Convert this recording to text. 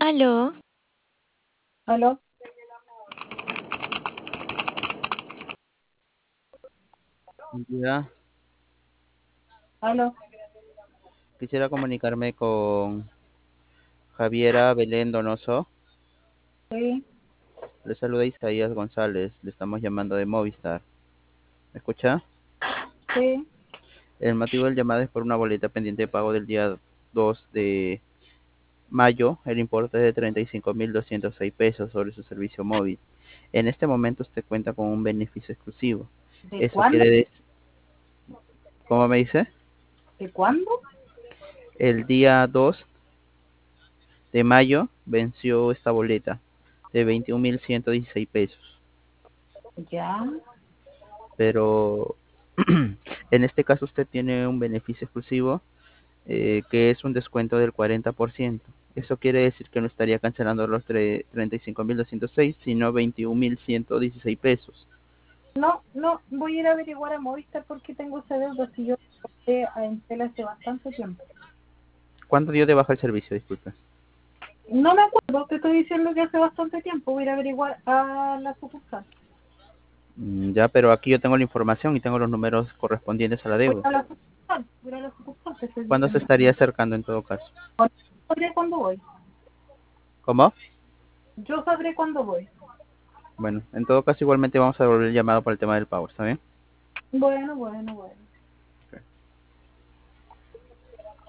Aló, ¿Aló? Ya, ¿Aló? quisiera comunicarme con Javiera Belén Donoso. Sí, Le saluda Isaías González, le estamos llamando de Movistar. ¿Me escucha? sí, El motivo del llamado es por una boleta pendiente de pago del día 2 de mayo. El importe es de 35.206 pesos sobre su servicio móvil. En este momento usted cuenta con un beneficio exclusivo. ¿de Eso cuándo? quiere decir, ¿cómo me dice? ¿De cuándo? El día 2 de mayo venció esta boleta de 21.116 pesos. Ya, Pero en este caso usted tiene un beneficio exclusivo, que es un descuento del 40%. Eso quiere decir que no estaría cancelando los 35.206, sino 21.116 pesos. no, no, voy a ir a averiguar a Movistar porque tengo ese deuda si yo compré a Entel hace bastante tiempo. ¿Cuánto dio de baja el servicio? Disculpe. No me acuerdo, te estoy diciendo que hace bastante tiempo, voy a ir a averiguar a la sucursal. Ya, pero aquí yo tengo la información y tengo los números correspondientes a la Voy deuda. a la sucursal, voy a la sucursal, te estoy ¿Cuándo se diciendo. estaría acercando en todo caso? Sabré cuándo voy, ¿Cómo? yo sabré cuándo voy. Bueno, en todo caso igualmente vamos a devolver el llamado por el tema del pago, ¿está bien? Bueno, bueno, bueno.